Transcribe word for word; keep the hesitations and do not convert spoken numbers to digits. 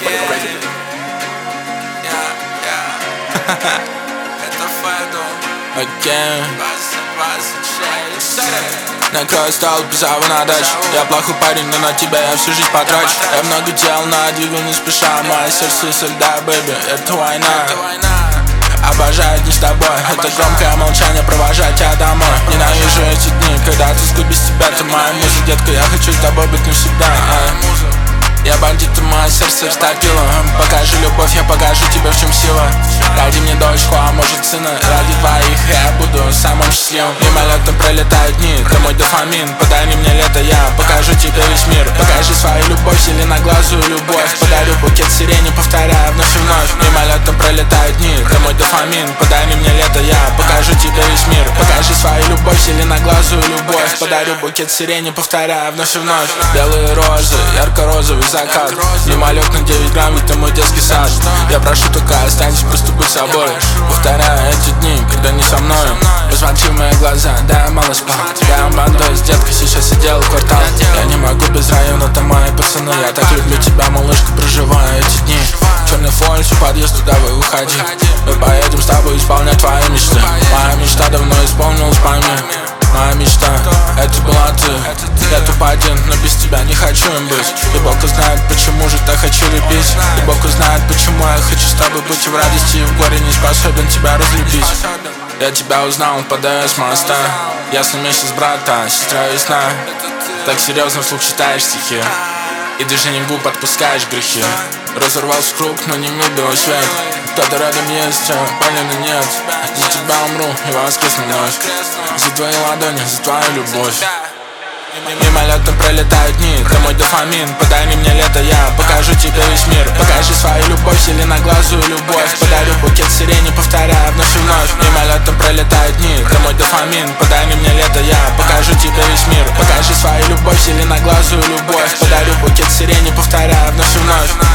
Это Фэдо. Окей. двадцать шесть. Накрою стол, позову на дачу. Я плохой парень, но на тебя я всю жизнь потрачу. Я много дел надвигал не спеша. Мое сердце со льда, бэби, это война. Обожаю дни с тобой. Это громкое молчание провожать тебя домой. Ненавижу эти дни, когда тоску без тебя. Ты моя муза, детка, я хочу с тобой быть навсегда. Я бандит, и мое сердце растопило. Покажи любовь, я покажу тебе, в чем сила. Ради мне дочку, а может сына. Ради двоих я буду самым счастливым. Мимолетом пролетают дни, ты мой дофамин. Подари мне лето, я покажу тебе весь мир. Покажи свою любовь, зеленоглазую любовь. Подарю букет сирени, повторяя вновь и вновь. Мимолетом пролетают дни, ты мой дофамин. Подари мне лето, я покажу тебе весь мир. Покажи свою любовь, зеленоглазую любовь. Подарю букет сирени, повторяя вновь и вновь. Белые розы, ярко-розовый закат. Мимолет на девять грамм, это мой детский сад. Я прошу только останься, просто будь собой. Повторяю эти дни, когда не со мной. Посмотри в мои глаза, да я мало спал. Я бандой с деткой, сейчас сидел в квартал. Я не могу без района, там мои пацаны. Я так люблю тебя, малышка, проживаю эти дни. Черный фоль, всю подъезд, давай уходи. Мы поедем с тобой исполнять твои мечты. Моя мечта давно исполнилась, пойми. Моя мечта, это была ты. Я туп один, но без тебя не хочу им быть. И Бог знает, почему же так хочу любить. И Бог знает, почему я хочу с тобой быть. И в радости, и в горе не способен тебя разлюбить. Я тебя узнал по ДС моста. Ясный месяц брата, сестра весна. Так серьезно вслух читаешь стихи. И движением губ отпускаешь грехи. Разорвался круг, но не мой свет. Кто-то рядом есть, а понятно нет. За тебя умру и воскресну вновь. За твои ладони, за твою любовь. Мимолетом пролетают дни, ты мой дофамин. Подари мне лето, я покажу тебе весь мир. Покажи свою любовь, зеленоглазую любовь. Подарю букет сирени, повторяя вновь и вновь. Мимолетом пролетают дни, ты мой дофамин. Подари мне лето, я покажу тебе весь мир. Покажи свою любовь, зеленоглазую любовь. Подарю букет сирени, повторяя вновь и вновь.